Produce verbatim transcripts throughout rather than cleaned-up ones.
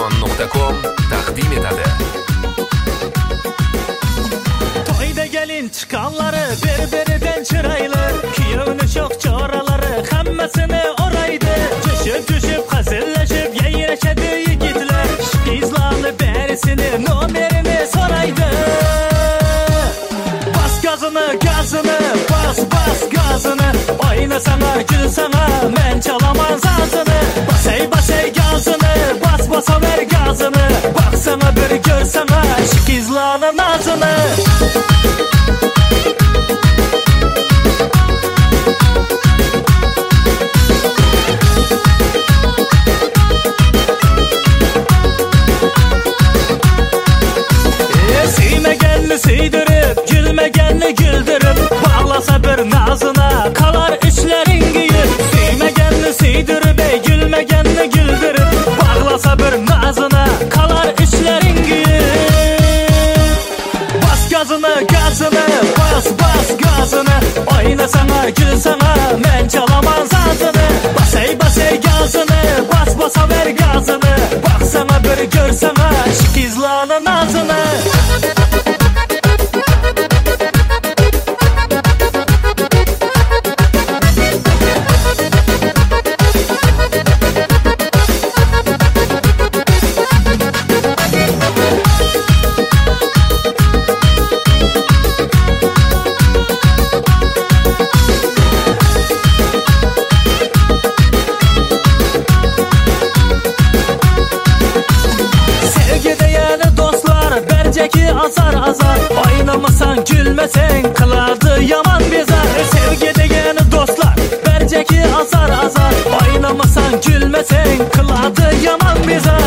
auksion nokta com taqdim etadi. Toyda gelin çıkanları bir-birinden çıraylı, kuyovni çok çoraları hammasini oraydı. Düşüp düşüp hazırlaşıp yayraşadi yigitlar, qizlarni berisini nomerini soraydı. Bas gazını gazını bas bas gazını, oyna sana gül sana men çalaman sazını. Basay basay gazını bas basa ver gazını, baksana bir görsene şu qizlarni nazını. Sıydırıp gülmegenli güldürüp, bağlasa bir nazına kalar içlerin giyip. Sıymegenli sıydırıp ey gülmegenli güldürüp, bağlasa bir nazına kalar içlerin giyip. Bas gazını gazını bas bas gazını, oyna sana gül sana men çalaman sazını. Basay basay gazını bas basa ver gazını, baksana bir görsene şu qizlarni nazını. Berceki azar azar, oynamasan gülmesen kıladı yaman bezar. Sevgi degeni dostlar, berceki azar azar, oynamasan gülmesen kıladı yaman bezar.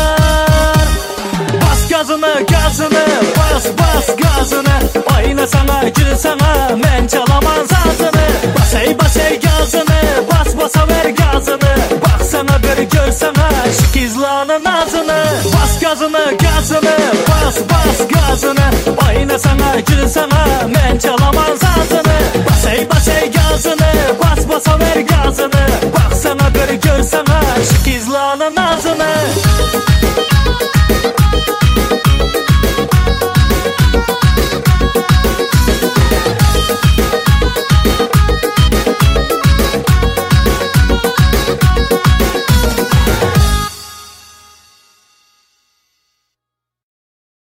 Bas gazını gazını bas bas gazını, oyna sana gül sana men çalaman sazını. Basay basay gazını bas basa ver gazını, baksana bir görsene şu qizlarni nazını. Bas gazını gazını bas bas gazını, oyna sana gül sana men çalaman sazını. Basay basay gazını bas basa ver gazını, baksana bir görsene